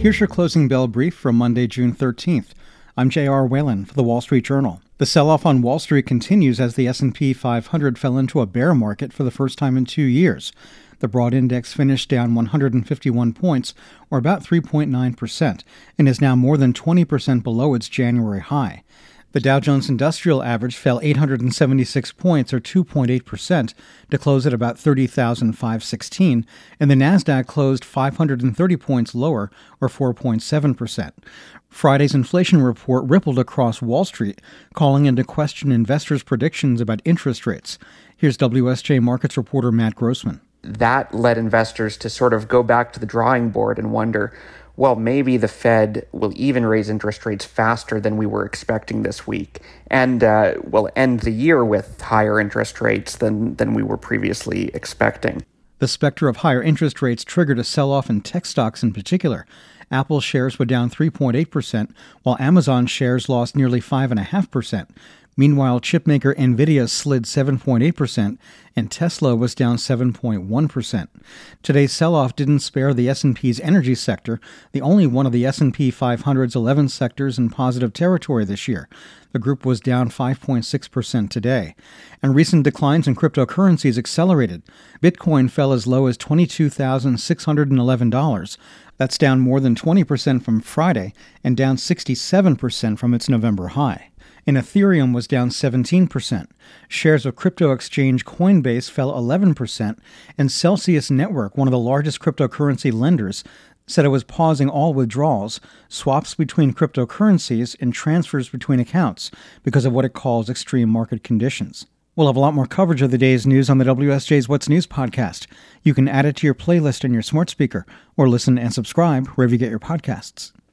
Here's your closing bell brief for Monday, June 13th. I'm J.R. Whalen for The Wall Street Journal. The sell-off on Wall Street continues as the S&P 500 fell into a bear market for the first time in 2 years. The broad index finished down 151 points, or about 3.9%, and is now more than 20% below its January high. The Dow Jones Industrial Average fell 876 points, or 2.8%, to close at about 30,516, and the Nasdaq closed 530 points lower, or 4.7%. Friday's inflation report rippled across Wall Street, calling into question investors' predictions about interest rates. Here's WSJ Markets reporter Matt Grossman. That led investors to sort of go back to the drawing board and wonder, well, maybe the Fed will even raise interest rates faster than we were expecting this week, and will end the year with higher interest rates than we were previously expecting. The specter of higher interest rates triggered a sell-off in tech stocks in particular. Apple shares were down 3.8%, while Amazon shares lost nearly 5.5%. Meanwhile, chipmaker Nvidia slid 7.8%, and Tesla was down 7.1%. Today's sell-off didn't spare the S&P's energy sector, the only one of the S&P 500's 11 sectors in positive territory this year. The group was down 5.6% today. And recent declines in cryptocurrencies accelerated. Bitcoin fell as low as $22,611. That's down more than 20% from Friday and down 67% from its November high. And Ethereum was down 17%. Shares of crypto exchange Coinbase fell 11%, and Celsius Network, one of the largest cryptocurrency lenders, said it was pausing all withdrawals, swaps between cryptocurrencies, and transfers between accounts because of what it calls extreme market conditions. We'll have a lot more coverage of the day's news on the WSJ's What's News podcast. You can add it to your playlist on your smart speaker or listen and subscribe wherever you get your podcasts.